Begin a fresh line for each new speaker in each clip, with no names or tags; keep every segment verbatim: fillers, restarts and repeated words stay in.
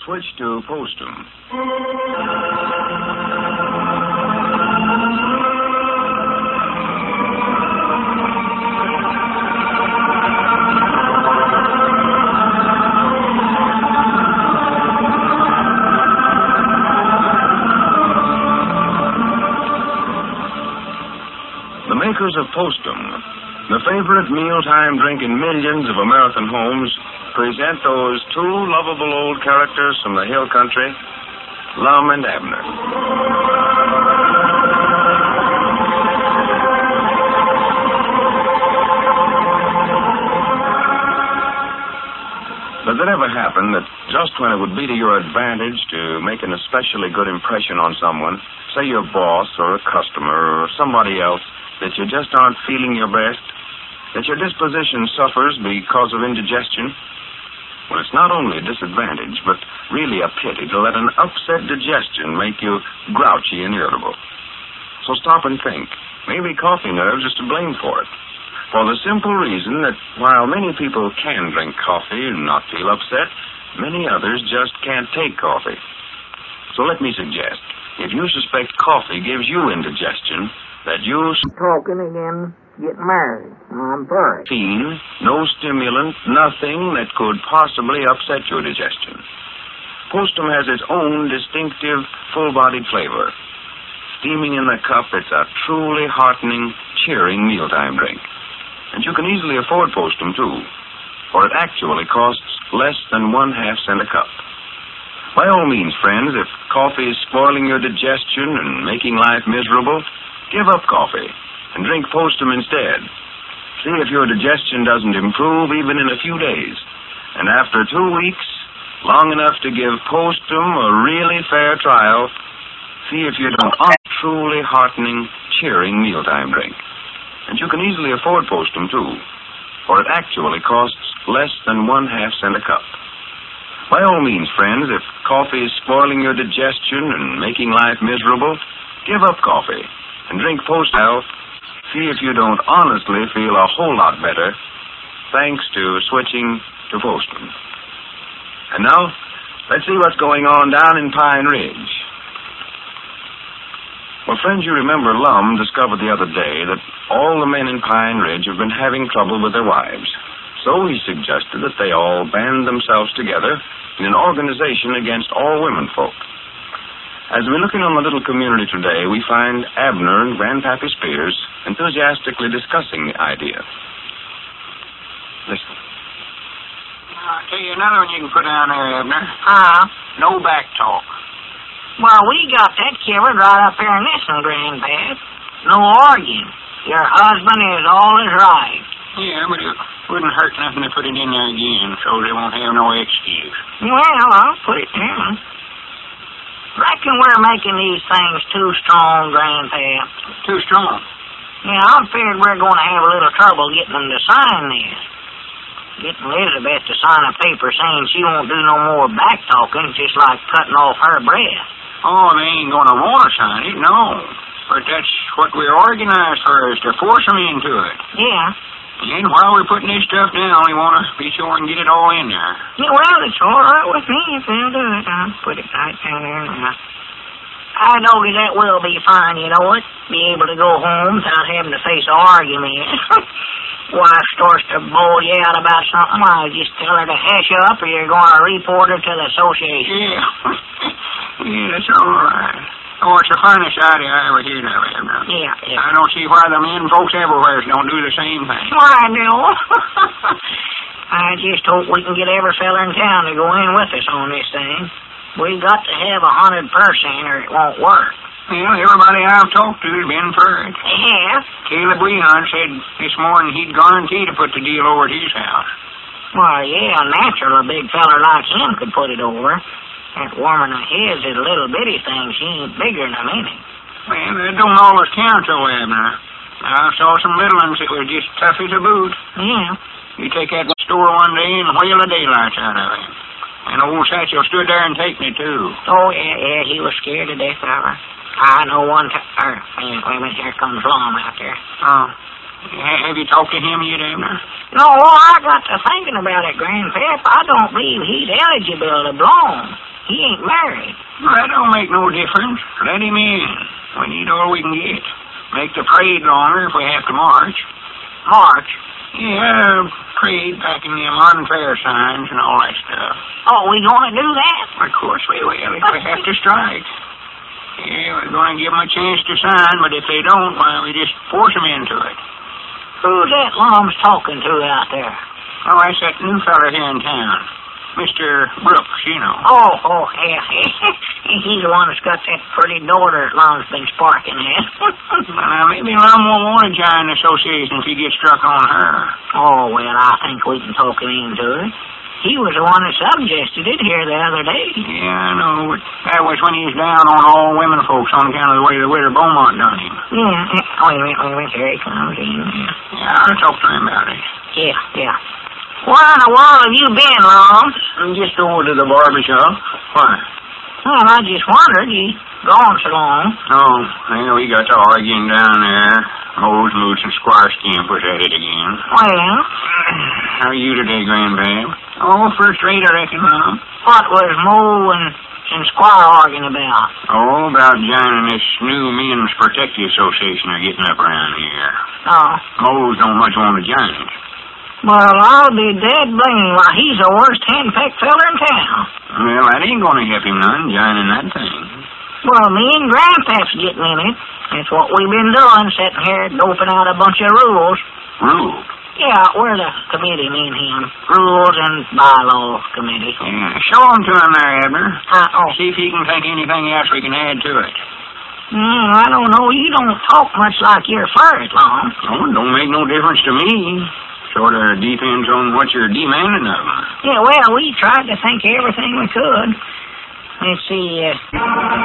Switch to Postum. The makers of Postum, the favorite mealtime drink in millions of American homes, present those two lovable old characters from the hill country, Lum and Abner. Does it ever happen that just when it would be to your advantage to make an especially good impression on someone, say your boss or a customer or somebody else, that you just aren't feeling your best, that your disposition suffers because of indigestion? Well, it's not only a disadvantage, but really a pity to let an upset digestion make you grouchy and irritable. So stop and think. Maybe coffee nerves is to blame for it. For the simple reason that while many people can drink coffee and not feel upset, many others just can't take coffee. So let me suggest, if you suspect coffee gives you indigestion, that you...
Talking again, get married. I'm for it.
No stimulant, nothing that could possibly upset your digestion. Postum has its own distinctive, full-bodied flavor. Steaming in the cup, it's a truly heartening, cheering mealtime drink. And you can easily afford Postum, too, for it actually costs less than one half cent a cup. By all means, friends, if coffee is spoiling your digestion and making life miserable, give up coffee and drink Postum instead. See if your digestion doesn't improve even in a few days. And after two weeks, long enough to give Postum a really fair trial, see if you don't want a truly heartening, cheering mealtime drink. And you can easily afford Postum, too, for it actually costs less than one half cent a cup. By all means, friends, if coffee is spoiling your digestion and making life miserable, give up coffee and drink Postum. See if you don't honestly feel a whole lot better thanks to switching to Postum. And now, let's see what's going on down in Pine Ridge. Well, friends, you remember Lum discovered the other day that all the men in Pine Ridge have been having trouble with their wives. So he suggested that they all band themselves together in an organization against all women folk. As we look in on the little community today, we find Abner and Grandpappy Spears enthusiastically discussing the idea. Listen.
I'll tell you another one you can put down there, Abner.
Uh,
No back talk.
well, we got that covered right up here in this one, Grandpap. No arguing. Your husband is all is right.
Yeah, but it wouldn't hurt nothing to put it in there again so they won't have no excuse.
Well, I'll put it down. Reckon we're making these things too strong, Grandpap.
Too strong.
Yeah, I'm afraid we're going to have a little trouble getting them to sign this. Getting Elizabeth to sign a paper saying she won't do no more back talking, just like cutting off her breath.
Oh, they ain't going to want to sign it, no. But that's what we're organized for, is to force them into it.
Yeah.
And while we're putting this stuff down, we want to be sure and get it all in there.
Yeah, well, it's all right with me if they'll do it. I'll put it right down there now. I know that will be fine, you know what? Be able to go home without having to face an argument. Wife starts to bawl you out about something, why, just tell her to hush up or you're going to report her to the association.
Yeah. Yeah, that's all right. Oh, it's the finest idea I ever heard of, Abner.
Yeah, yeah.
I don't see why the men folks everywhere don't do the same thing.
I know. I just hope we can get every fella in town to go in with us on this thing. We've got to have a hundred percent or it won't work.
Well, everybody I've talked to has been for it.
Yeah?
Caleb Wehan said this morning he'd guarantee to put the deal over at his house.
Well, yeah, natural, a big feller like him could put it over. That woman of his is a little bitty thing. She ain't bigger than a minute.
Well, that don't always count, though, Abner. I saw some little ones that were just tough as a boot.
Yeah.
You take that store one day and whale the daylights out of him. And old Satchel stood there and take me, too.
Oh, yeah, yeah, he was scared to death of her. I know one time... Er, wait a minute, here comes Lum out there.
Oh. Have you talked to him yet, Abner?
No, I got to thinking about it, Grandpap. I don't believe he's eligible to belong. He ain't married.
Well, that don't make no difference. Let him in. We need all we can get. Make the parade longer if we have to march.
March?
Yeah, parade packing them unfair signs and all that stuff.
Oh, we gonna do that?
Of course we will if we have to strike. Yeah, we're going to give them a chance to sign, but if they don't, why, we just force them into it.
Who's that Long's talking to out there?
Oh, that's that new fella here in town. Mister Brooks, you know.
Oh, oh, yeah. He's the one that's got that pretty daughter Long's been sparking at.
Well, now, maybe Lum won't want to join the association if he gets struck on her.
Oh, well, I think we can talk him into it. He was the one that suggested it here the other day.
Yeah, I know, but that was when he was down on all women folks on account of the way the Widow Beaumont done him.
Yeah, yeah. Wait a minute, wait a minute. Here he comes in.
Yeah, I'll talk to him about it.
Yeah, yeah. Where in the world have you been, Long?
I'm just over to the barber shop. Why?
Well, I just wondered. You gone so long.
Oh, well, we got to arguing down there. Mose Moose and Squire Skin was at it again.
Well?
How are you today, Grandpap? Oh, first rate, I reckon, Mom.
What was Mo and, and Squire arguing about?
Oh, about joining this new Men's Protective Association they're getting up around here.
Oh.
Mose don't much want to join it.
Well, I'll be dead blamed. Why, he's the worst hand-pecked fella in town.
Well, that ain't going to help him none, joining that thing.
Well, me and Grandpap's getting in it. That's what we've been doing, sitting here doping out a bunch of rules.
Rules?
Yeah, we're the committee, me and him. Rules and bylaw committee.
Yeah, show them to him there, Abner.
Uh, oh.
See if he can think anything else we can add to it.
Mm, I don't know. You don't talk much like you're first, Long.
Oh, it don't make no difference to me. Sort of depends on what you're demanding of them.
Yeah, well, we tried to think everything we could. Let's see, uh,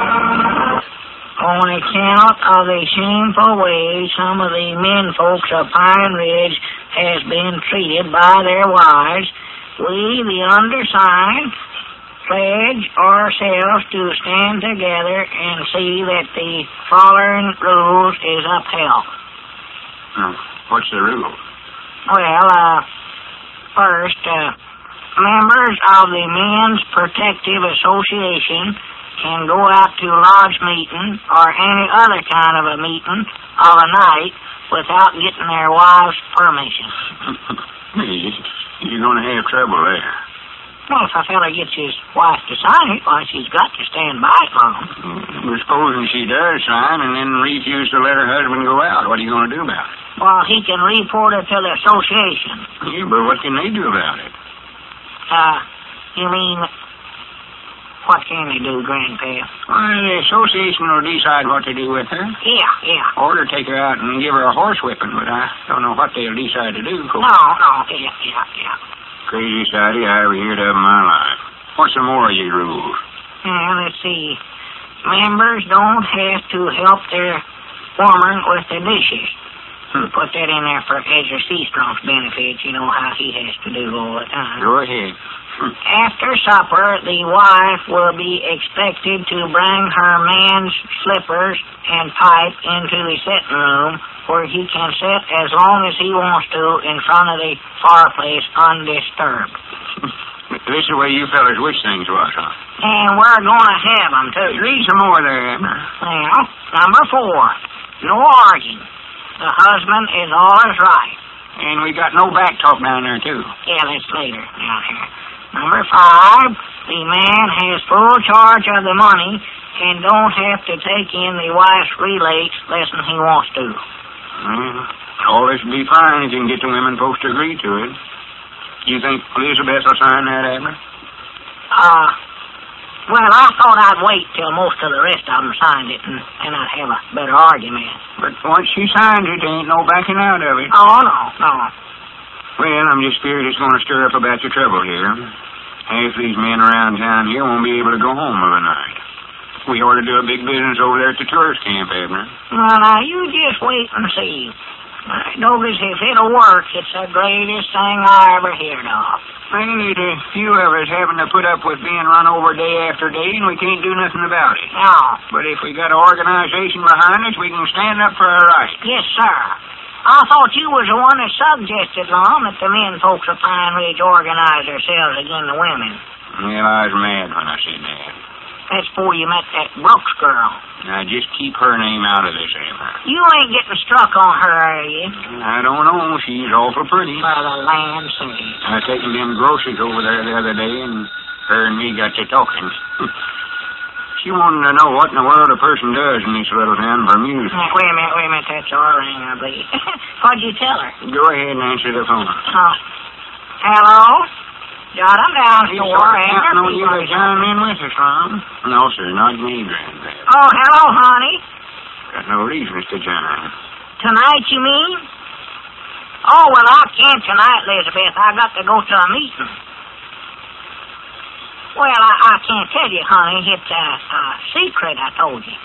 on account of the shameful way some of the men folks of Pine Ridge has been treated by their wives, we, the undersigned, pledge ourselves to stand together and see that the following rules is upheld.
Hmm. What's the rule?
Well, uh, first, uh, members of the Men's Protective Association can go out to lodge meeting or any other kind of a meeting of a night without getting their wives' permission.
You're going to have trouble there.
Well, if a fella gets his wife to sign it, why, she's got to stand by it long.
Well, supposing she does sign and then refuse to let her husband go out, what are you going to do about it?
Well, he can report it to the association.
Yeah, but what can they do about it?
Uh, you mean, what can they do, Grandpa?
Well, the association will decide what to do with her.
Yeah, yeah.
Or to take her out and give her a horse whipping, but I don't know what they'll decide to do.
No, no, yeah, yeah, yeah.
Crazy sighty I ever heard of in my life. What's some more of your rules?
Well, let's see. Members don't have to help their woman with the dishes. Hmm. Put that in there for Ezra Seastrom's benefit. You know how he has to do all the time.
Go ahead. Hmm.
After supper, the wife will be expected to bring her man's slippers and pipe into the sitting room where he can sit as long as he wants to in front of the fireplace undisturbed.
This is the way you fellas wish things was, huh?
And we're going to have them, too.
Read some more there, Abner.
Well, number four, no arguing. The husband is always right.
And we got no back talk down there, too.
Yeah, that's later down here. Number five, the man has full charge of the money and don't have to take in the wife's relates less than he wants to.
Well, all this will be fine if you can get the women folks to agree to it. You think Elizabeth will sign that, Abner?
Uh, well, I thought I'd wait till most of the rest of them signed it and, and I'd have a better argument.
But once she signs it, there ain't no backing out of it.
Oh, no, no.
Well, I'm just scared it's going to stir up a batch of trouble here. Half these men around town here won't be able to go home of a night. We ought to do a big business over there at the tourist camp, Abner.
Well, now, you just wait and see. I notice if it'll work, it's the greatest thing I ever heard of.
Well, there's a few of us having to put up with being run over day after day, and we can't do nothing about it.
No.
But if we got an organization behind us, we can stand up for our rights.
Yes, sir. I thought you was the one that suggested, Lum, that the men folks of Pine Ridge organize themselves against the women.
Well, I was mad when I said that.
That's before you met that Brooks girl.
Now, just keep her name out of this, Emma.
You ain't getting struck on her, are you?
I don't know. She's awful pretty.
For the land's sake.
I taken them groceries over there the other day, and her and me got to talking. She wanted to know what in the world a person does in this little town for music.
Now, wait a minute, wait a minute. That's our ring, I believe. What'd you tell her?
Go ahead and answer the phone.
Oh. Hello? Got him down,
You
store.
sort of counting on you to chime in with us, Ron? No, sir, not me, Granddad.
Oh, hello, honey.
Got no reasons to chime.
Tonight, you mean? Oh, well, I can't tonight, Elizabeth. I got to go to a meeting. Well, I, I can't tell you, honey. It's a, a secret, I told you.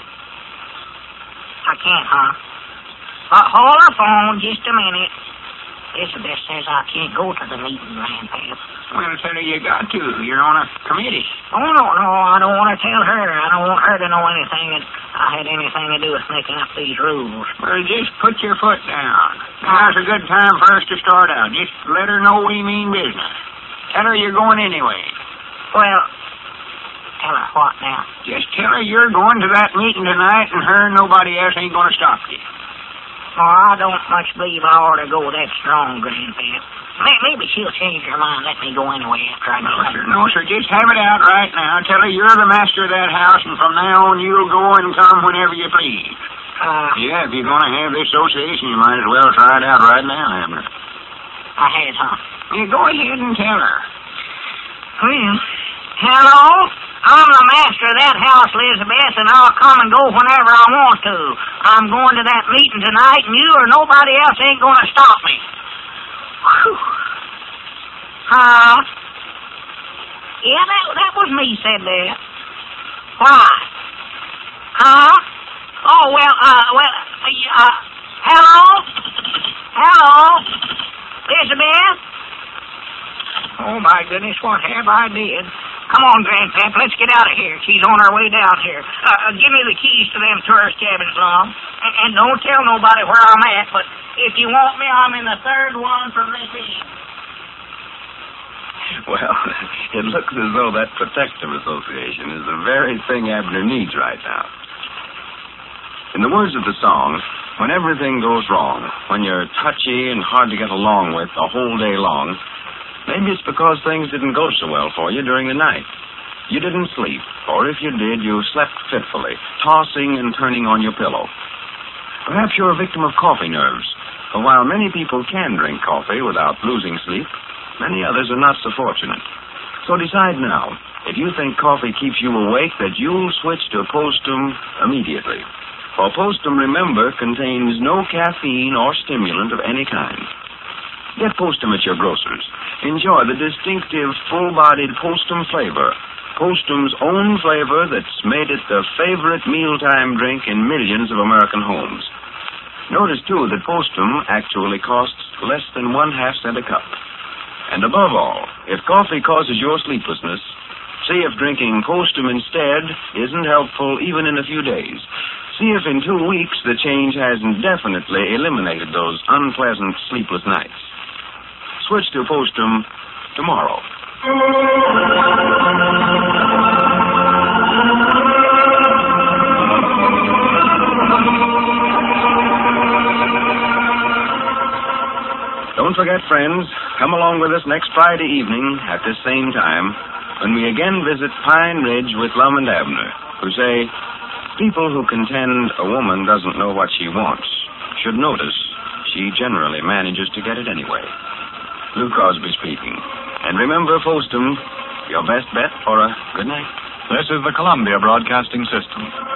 I can't, huh? But hold the phone just a minute. Elizabeth says I can't go to the meeting, Grandpap.
Well, tell her you got to. You're on a committee.
Oh, no, no, I don't want to tell her. I don't want her to know anything that I had anything to do with making up these rules.
Well, just put your foot down. Now's a good time for us to start out. Just let her know we mean business. Tell her you're going anyway.
Well, tell her what now?
Just tell her you're going to that meeting tonight, and her and nobody else ain't going to stop you.
Oh, I don't much believe I ought to go that strong, Grandpap. Maybe she'll change her mind. Let me go anyway after I
No,
get
sir, no, sir. Just have it out right now. Tell her you're the master of that house, and from now on you'll go and come whenever you please.
Uh,
Yeah, if you're going to have this association, you might as well try it out right now, Abner.
I had, huh?
Yeah, go ahead and tell her.
Well, hello? I'm the master of that house, Elizabeth, and I'll come and go whenever I want to. I'm going to that meeting tonight, and you or nobody else ain't going to stop me. Whew. Huh? Yeah, that, that was me said that. Why? Huh? Oh, well, uh, well, uh, hello? Hello? Elizabeth? Oh, my goodness, what have I did? Come on, Grandpap, let's get out of here. She's on her way down here. Uh, uh, give me the keys to them tourist cabins, Long. And, and don't tell nobody where I'm at, but if you want me, I'm in the third one from this end.
Well, it looks as though that protective association is the very thing Abner needs right now. In the words of the song, when everything goes wrong, when you're touchy and hard to get along with the whole day long, maybe it's because things didn't go so well for you during the night. You didn't sleep, or if you did, you slept fitfully, tossing and turning on your pillow. Perhaps you're a victim of coffee nerves, for while many people can drink coffee without losing sleep, many others are not so fortunate. So decide now, if you think coffee keeps you awake, that you'll switch to Postum immediately. For Postum, remember, contains no caffeine or stimulant of any kind. Get Postum at your grocer's. Enjoy the distinctive, full-bodied Postum flavor. Postum's own flavor that's made it the favorite mealtime drink in millions of American homes. Notice, too, that Postum actually costs less than one half cent a cup. And above all, if coffee causes your sleeplessness, see if drinking Postum instead isn't helpful even in a few days. See if in two weeks the change hasn't definitely eliminated those unpleasant sleepless nights. Switch to Postum tomorrow. Don't forget, friends, come along with us next Friday evening at this same time when we again visit Pine Ridge with Lum and Abner, who say, people who contend a woman doesn't know what she wants should notice she generally manages to get it anyway. Lou Crosby speaking. And remember, Postum, your best bet for a good night.
This is the Columbia Broadcasting System.